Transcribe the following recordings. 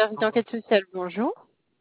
service d'enquête sociale, bonjour.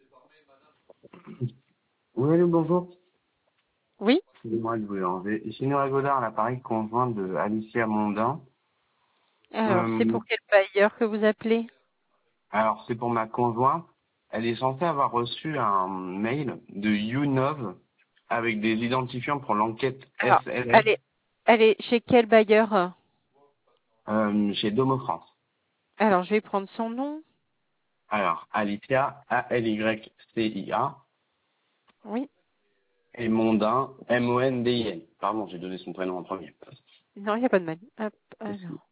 Oui, allô, bonjour. Oui, Excusez-moi de vous déranger. Ici Noël Godard, l'appareil conjoint de Alicia Mondin. alors c'est Euh, pour quel bailleur que vous appelez? alors, c'est pour ma conjointe. Elle est censée avoir reçu un mail de YouNov avec des identifiants pour l'enquête Alors, SLS elle est chez quel bailleur? chez Domo France. Alors, je vais prendre son nom. Alors, Alicia, Alycia, Oui, et Mondin, Mondin. Pardon, j'ai donné son prénom en premier. non, il n'y a pas de mal. Hop, alors.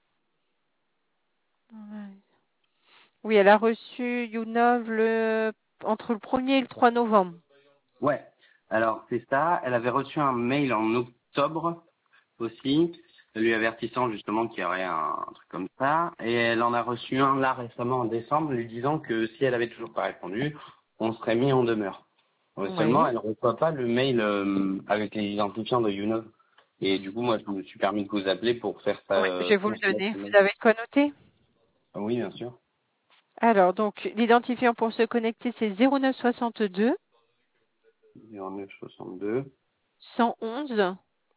Oui, elle a reçu Younov entre le 1er et le 3 novembre. Ouais. Alors, c'est ça. Elle avait reçu un mail en octobre aussi, lui avertissant justement qu'il y aurait un truc comme ça. Et elle en a reçu un là récemment en décembre, lui disant que si elle avait toujours pas répondu, on serait mis en demeure. Seulement, Oui. elle ne reçoit pas le mail avec les identifiants de YouNov. Et du coup, moi, je me suis permis de vous appeler pour faire ça. Oui, je vais vous le Transmettre donner. ce mail. Vous avez de quoi noter? Ah oui, bien sûr. Alors, donc, l'identifiant pour se connecter, c'est 0962 0962. 111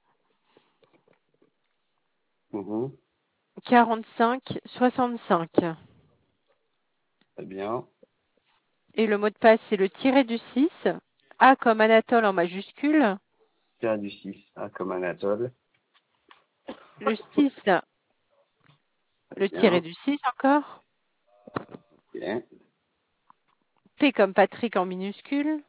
Mhm. 45 65. Très bien. Et le mot de passe, c'est le tiré du 6. A comme Anatole en majuscule. Tiré du 6. A comme Anatole. Le 6, Très le tiré bien. du 6 encore. Ok. P comme Patrick en minuscule.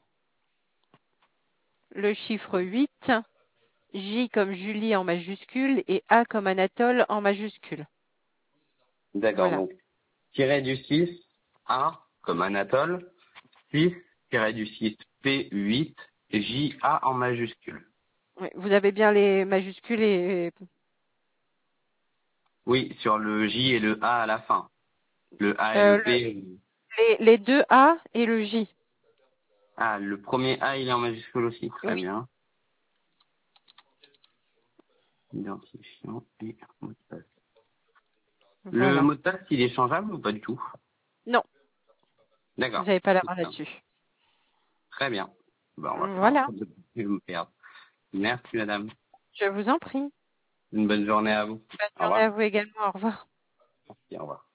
Le chiffre 8. J comme Julie en majuscule. Et A comme Anatole en majuscule. D'accord. Voilà. Donc, tiré du 6, A comme Anatole. 6, tiré du 6, P8, JA en majuscule. Oui, vous avez bien les majuscules et Oui, sur le J et le A à la fin. Le A et euh, le le- P. les deux A et le J. Ah, le premier A, il est en majuscule aussi. Très Oui, bien. Identifiant et mot de passe. Le voilà. mot de passe, il est changeable ou pas du tout? Non, vous D'accord. n'avez pas la Très main bien. là-dessus. Très bien. Bah, on va faire en Voilà, sorte de ne me perdre. Merci, madame. je vous en prie. Une bonne journée à vous. Bonne Au journée revoir. à vous également. Au revoir. Merci, au revoir.